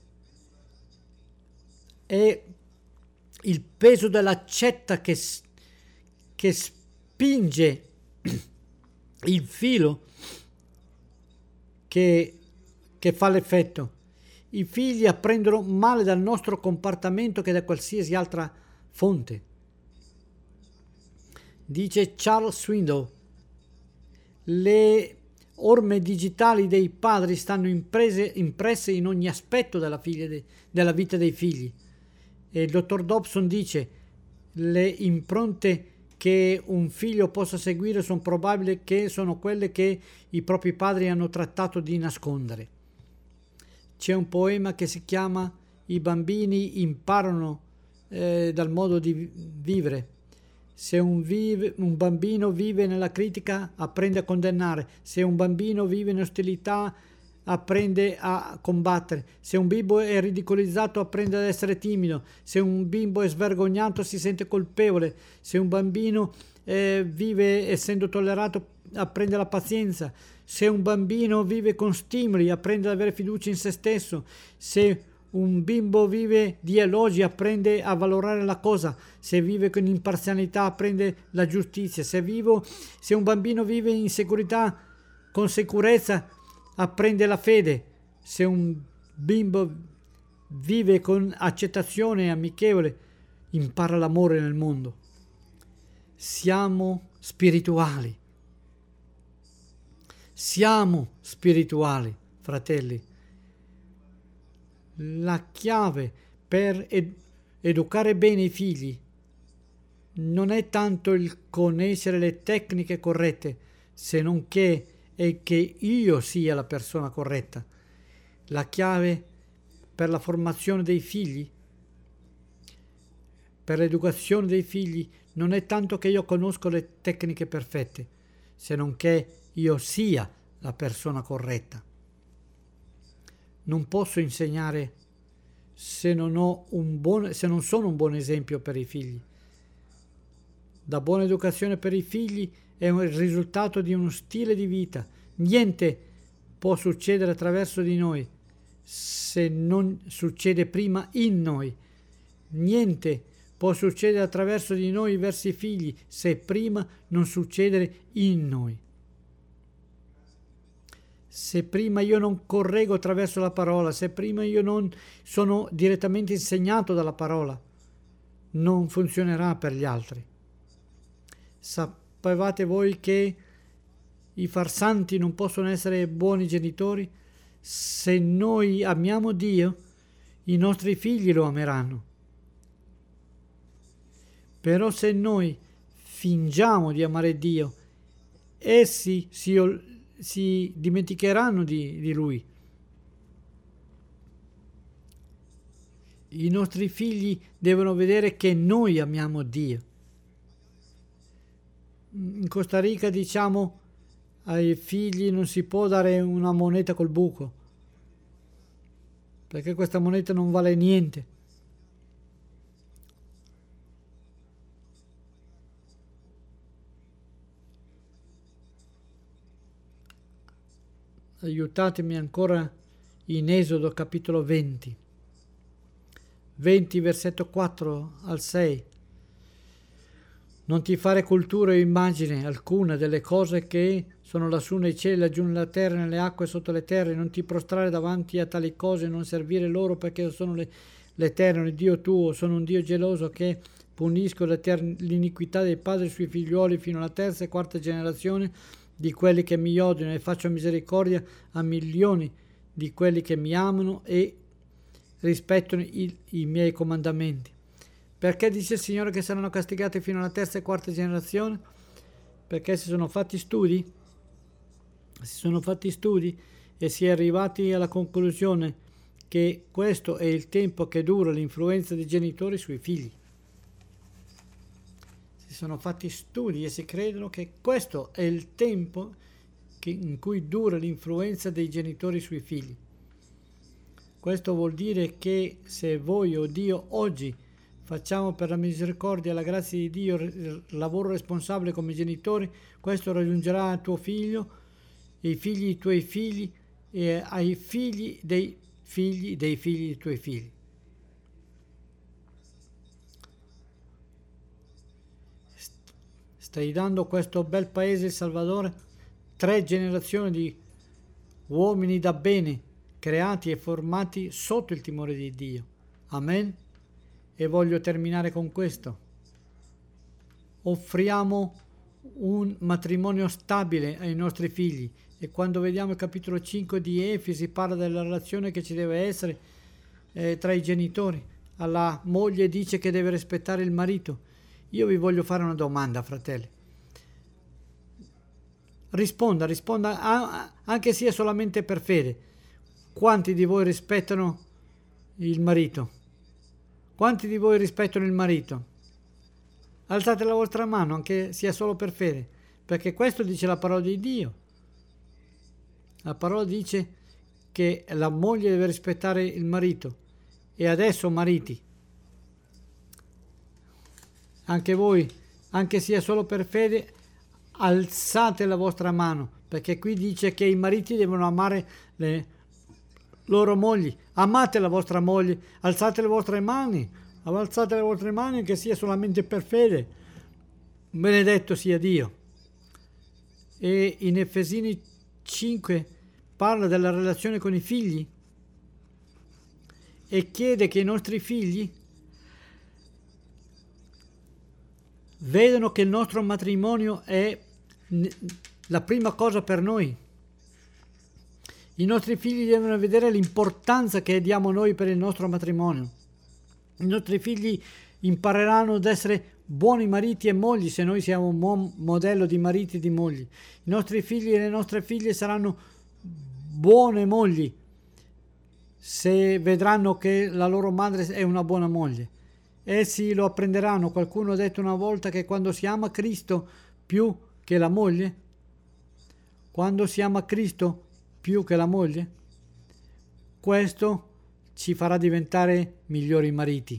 è il peso dell'accetta che, che spinge il filo che, che fa l'effetto. I figli apprendono male dal nostro comportamento che da qualsiasi altra fonte. Dice Charles Swindoll, le orme digitali dei padri stanno imprese, impresse in ogni aspetto della, de, della vita dei figli. E il dottor Dobson dice: le impronte che un figlio possa seguire sono probabili che sono quelle che i propri padri hanno trattato di nascondere. C'è un poema che si chiama I bambini imparano eh, dal modo di vivere. Se un, vive, un bambino vive nella critica, apprende a condannare. Se un bambino vive in ostilità, apprende a combattere. Se un bimbo è ridicolizzato, apprende ad essere timido. Se un bimbo è svergognato, si sente colpevole. Se un bambino eh, vive essendo tollerato, apprende la pazienza. Se un bambino vive con stimoli, apprende ad avere fiducia in se stesso. Se un bimbo vive di elogi, apprende a valorare la cosa. Se vive con imparzialità, apprende la giustizia. Se, vivo, se un bambino vive in sicurezza, con sicurezza, apprende la fede. Se un bimbo vive con accettazione amichevole, impara l'amore nel mondo. Siamo spirituali. Siamo spirituali, fratelli. La chiave per ed- educare bene i figli non è tanto il conoscere le tecniche corrette, se non che è che io sia la persona corretta. La chiave per la formazione dei figli, per l'educazione dei figli, non è tanto che io conosco le tecniche perfette, se non che io sia la persona corretta. Non posso insegnare se non, ho un buon, se non sono un buon esempio per i figli. La buona educazione per i figli è il risultato di uno stile di vita. Niente può succedere attraverso di noi se non succede prima in noi. Niente può succedere attraverso di noi verso i figli se prima non succede in noi. Se prima io non correggo attraverso la parola, se prima io non sono direttamente insegnato dalla parola, non funzionerà per gli altri. Sapevate voi che i farsanti non possono essere buoni genitori? Se noi amiamo Dio, i nostri figli lo ameranno. Però se noi fingiamo di amare Dio, essi si si dimenticheranno di, di Lui. I nostri figli devono vedere che noi amiamo Dio. In Costa Rica diciamo ai figli non si può dare una moneta col buco, perché questa moneta non vale niente. Aiutatemi ancora in Esodo capitolo venti, venti versetto quattro al sei. Non ti fare cultura o immagine alcuna delle cose che sono lassù nei cieli, laggiù nella terra, nelle acque sotto le terre. Non ti prostrare davanti a tali cose, non servire loro, perché sono le, l'Eterno, il Dio tuo. Sono un Dio geloso che punisco l'iniquità dei padri sui figliuoli fino alla terza e quarta generazione di quelli che mi odiano, e faccio misericordia a milioni di quelli che mi amano e rispettano i, i miei comandamenti. Perché dice il Signore che saranno castigati fino alla terza e quarta generazione? Perché si sono fatti studi, si sono fatti studi e si è arrivati alla conclusione che questo è il tempo che dura l'influenza dei genitori sui figli. Si sono fatti studi e si credono che questo è il tempo che, in cui dura l'influenza dei genitori sui figli. Questo vuol dire che se voi o Dio oggi facciamo per la misericordia e la grazia di Dio il lavoro responsabile come genitori, questo raggiungerà a tuo figlio, i figli dei tuoi figli e ai figli dei figli dei figli dei tuoi figli. Stai dando questo bel paese, il Salvadore, tre generazioni di uomini da bene, creati e formati sotto il timore di Dio. Amen. E voglio terminare con questo. Offriamo un matrimonio stabile ai nostri figli, e quando vediamo il capitolo cinque di Efesi parla della relazione che ci deve essere eh, tra i genitori. Alla moglie dice che deve rispettare il marito. Io vi voglio fare una domanda, fratelli. Risponda, risponda, anche se è solamente per fede. Quanti di voi rispettano il marito? Quanti di voi rispettano il marito? Alzate la vostra mano, anche sia solo per fede, perché questo dice la parola di Dio. La parola dice che la moglie deve rispettare il marito. E adesso, mariti, anche voi, anche sia solo per fede, alzate la vostra mano, perché qui dice che i mariti devono amare le loro mogli. Amate la vostra moglie, alzate le vostre mani, alzate le vostre mani anche sia solamente per fede. Benedetto sia Dio. E in Efesini cinque parla della relazione con i figli e chiede che i nostri figli vedono che il nostro matrimonio è la prima cosa per noi. I nostri figli devono vedere l'importanza che diamo noi per il nostro matrimonio. I nostri figli impareranno ad essere buoni mariti e mogli se noi siamo un buon modello di mariti e di mogli. I nostri figli e le nostre figlie saranno buone mogli se vedranno che la loro madre è una buona moglie. Essi lo apprenderanno. Qualcuno ha detto una volta che quando si ama Cristo più che la moglie, quando si ama Cristo più che la moglie, questo ci farà diventare migliori mariti.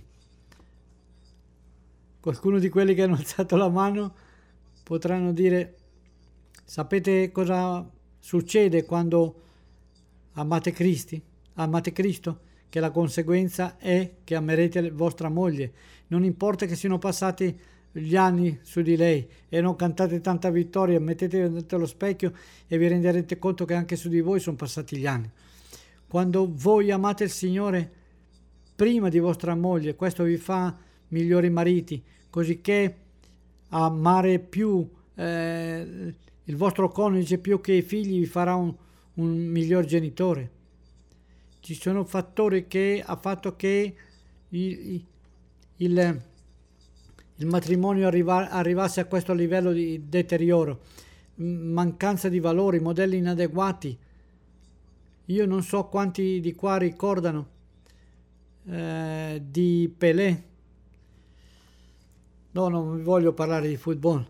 Qualcuno di quelli che hanno alzato la mano potranno dire: sapete cosa succede quando amate Cristi? Amate Cristo? Che la conseguenza è che amerete vostra moglie. Non importa che siano passati gli anni su di lei e non cantate tanta vittoria, mettetevi davanti allo specchio e vi renderete conto che anche su di voi sono passati gli anni. Quando voi amate il Signore prima di vostra moglie, questo vi fa migliori mariti, cosicché amare più eh, il vostro coniuge più che i figli vi farà un, un miglior genitore. Ci sono fattori che ha fatto che il, il, il matrimonio arriva, arrivasse a questo livello di deterioro, mancanza di valori, modelli inadeguati. Io non so quanti di qua ricordano eh, di Pelé. No, non voglio parlare di football.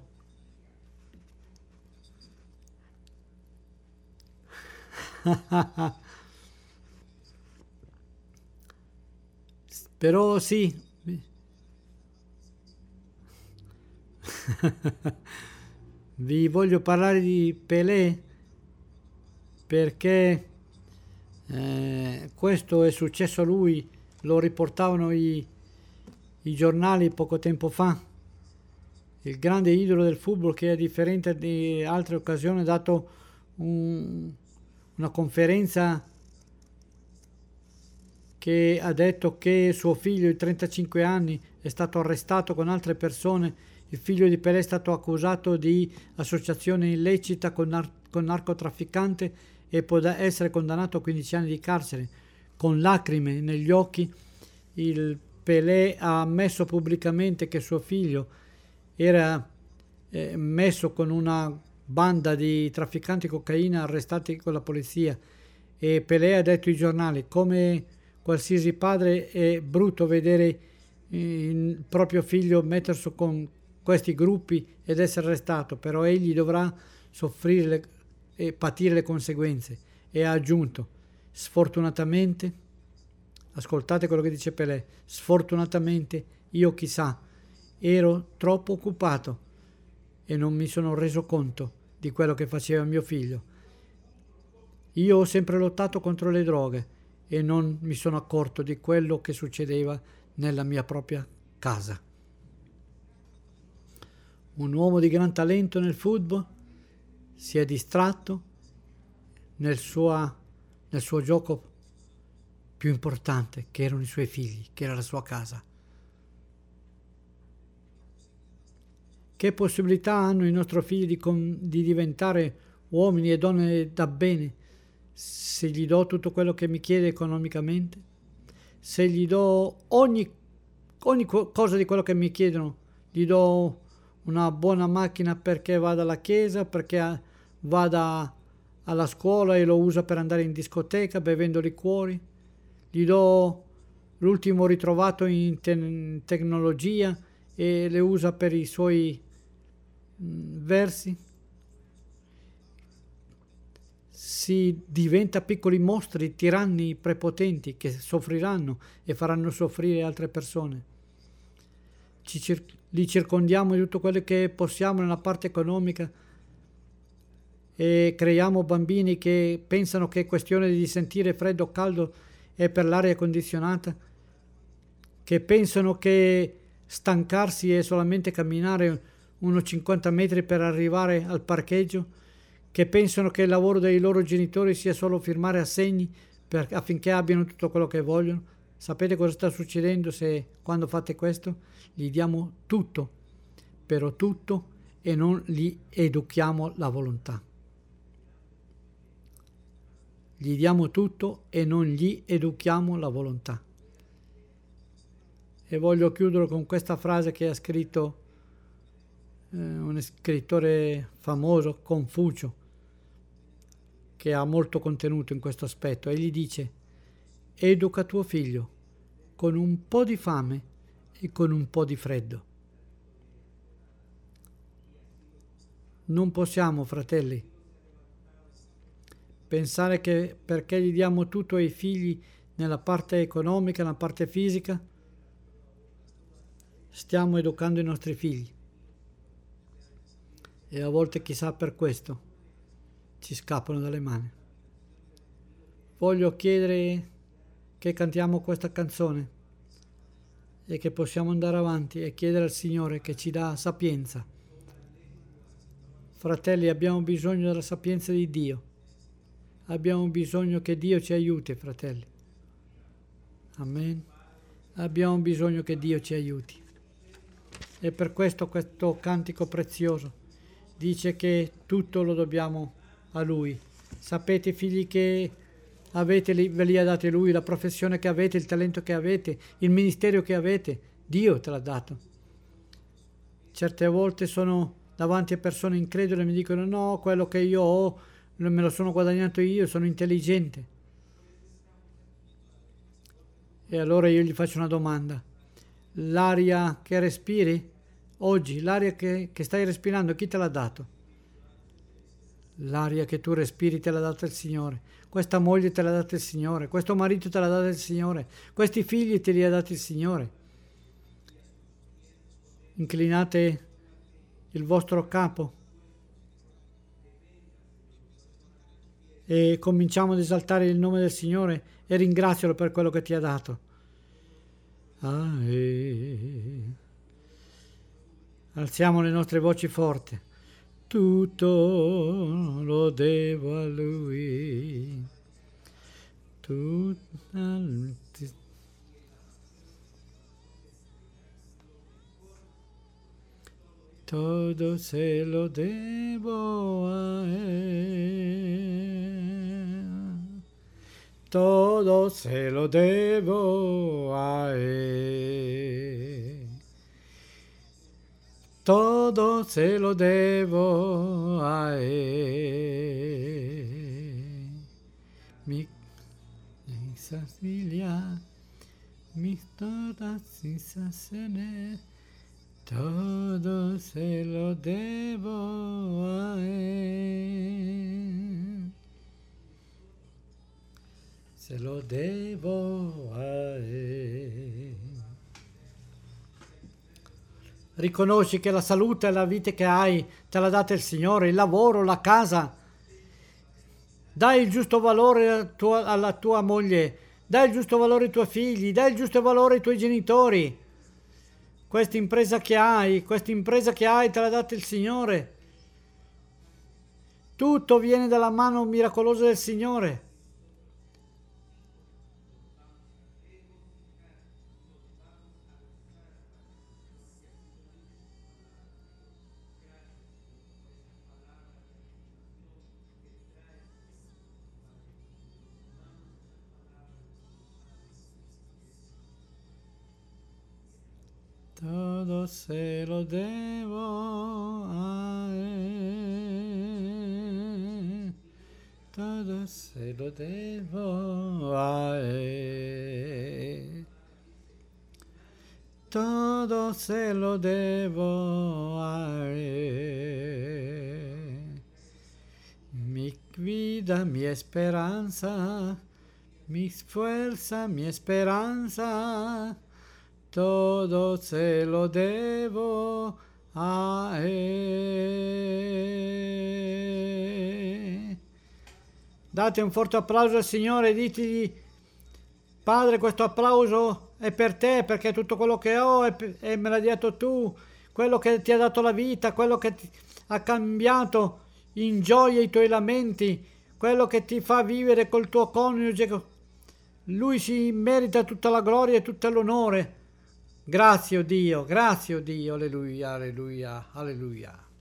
Però sì, vi voglio parlare di Pelé perché eh, questo è successo a lui, lo riportavano i, i giornali poco tempo fa. Il grande idolo del football che, a differenza di altre occasioni, ha dato un, una conferenza che ha detto che suo figlio di trentacinque anni è stato arrestato con altre persone. Il figlio di Pelé è stato accusato di associazione illecita con, nar- con narcotrafficante e può essere condannato a quindici anni di carcere. Con lacrime negli occhi, il Pelé ha ammesso pubblicamente che suo figlio era eh, messo con una banda di trafficanti di cocaina arrestati con la polizia, e Pelé ha detto ai giornali: come qualsiasi padre è brutto vedere il proprio figlio mettersi con questi gruppi ed essere arrestato, però egli dovrà soffrire le, e patire le conseguenze. E ha aggiunto: sfortunatamente, ascoltate quello che dice Pelé, sfortunatamente io chissà ero troppo occupato e non mi sono reso conto di quello che faceva mio figlio. Io ho sempre lottato contro le droghe e non mi sono accorto di quello che succedeva nella mia propria casa. Un uomo di gran talento nel football si è distratto nel, sua, nel suo gioco più importante, che erano i suoi figli, che era la sua casa. Che possibilità hanno i nostri figli di, con, di diventare uomini e donne da bene se gli do tutto quello che mi chiede economicamente? Se gli do ogni, ogni cosa di quello che mi chiedono, gli do una buona macchina perché vada alla chiesa, perché vada alla scuola e lo usa per andare in discoteca bevendo liquori, gli do l'ultimo ritrovato in, te- in tecnologia e le usa per i suoi mh, versi, si diventa piccoli mostri, tiranni prepotenti che soffriranno e faranno soffrire altre persone. Ci cir- li circondiamo di tutto quello che possiamo nella parte economica e creiamo bambini che pensano che è questione di sentire freddo o caldo è per l'aria condizionata, che pensano che stancarsi è solamente camminare unos cinquanta metri per arrivare al parcheggio, che pensano che il lavoro dei loro genitori sia solo firmare assegni per, affinché abbiano tutto quello che vogliono. Sapete cosa sta succedendo se quando fate questo? Gli diamo tutto, però tutto, e non gli educhiamo la volontà. Gli diamo tutto e non gli educhiamo la volontà. E voglio chiudere con questa frase che ha scritto eh, un scrittore famoso, Confucio, che ha molto contenuto in questo aspetto. Egli dice: educa tuo figlio con un po' di fame e con un po' di freddo. Non possiamo, fratelli, pensare che perché gli diamo tutto ai figli nella parte economica, nella parte fisica, stiamo educando i nostri figli. E a volte, chissà, per questo ci scappano dalle mani. Voglio chiedere che cantiamo questa canzone e che possiamo andare avanti e chiedere al Signore che ci dà sapienza. Fratelli, abbiamo bisogno della sapienza di Dio. Abbiamo bisogno che Dio ci aiuti, fratelli. Amen. Abbiamo bisogno che Dio ci aiuti. E per questo questo cantico prezioso dice che tutto lo dobbiamo a Lui. Sapete, figli, che avete, ve li ha dati Lui, la professione che avete, il talento che avete, il ministero che avete, Dio te l'ha dato. Certe volte sono davanti a persone incredule e mi dicono: no, quello che io ho me lo sono guadagnato io, sono intelligente. E allora io gli faccio una domanda. L'aria che respiri oggi, l'aria che, che stai respirando, chi te l'ha dato? L'aria che tu respiri te l'ha data il Signore. Questa moglie te l'ha data il Signore. Questo marito te l'ha data il Signore. Questi figli te li ha dati il Signore. Inclinate il vostro capo e cominciamo ad esaltare il nome del Signore e ringrazialo per quello che ti ha dato. Ah, eh. Alziamo le nostre voci forti. Tutto lo devo a Lui. Tutto, todo se lo devo a Él. Todo se lo devo a Él. Todo se lo devo a Él. Mi familia, mis todas sensaciones, todo se lo devo a Él. Se lo devo a Él. Riconosci che la salute e la vita che hai te l'ha data il Signore, il lavoro, la casa. Dai il giusto valore alla tua, alla tua moglie, dai il giusto valore ai tuoi figli, dai il giusto valore ai tuoi genitori. Questa impresa che hai, questa impresa che hai te l'ha data il Signore. Tutto viene dalla mano miracolosa del Signore. Todo se lo devo a Él. Todo se lo devo a Él. Todo se lo devo a Él. Mi vida, mi esperanza, mi fuerza, mi esperanza. Todo se lo devo a Él. Date un forte applauso al Signore e ditegli: Padre, questo applauso è per te, perché tutto quello che ho è, e me l'hai dato tu, quello che ti ha dato la vita, quello che ti ha cambiato in gioia i tuoi lamenti, quello che ti fa vivere col tuo coniuge. Lui si merita tutta la gloria e tutto l'onore. Grazie, oh Dio, grazie, oh Dio, alleluia, alleluia, alleluia.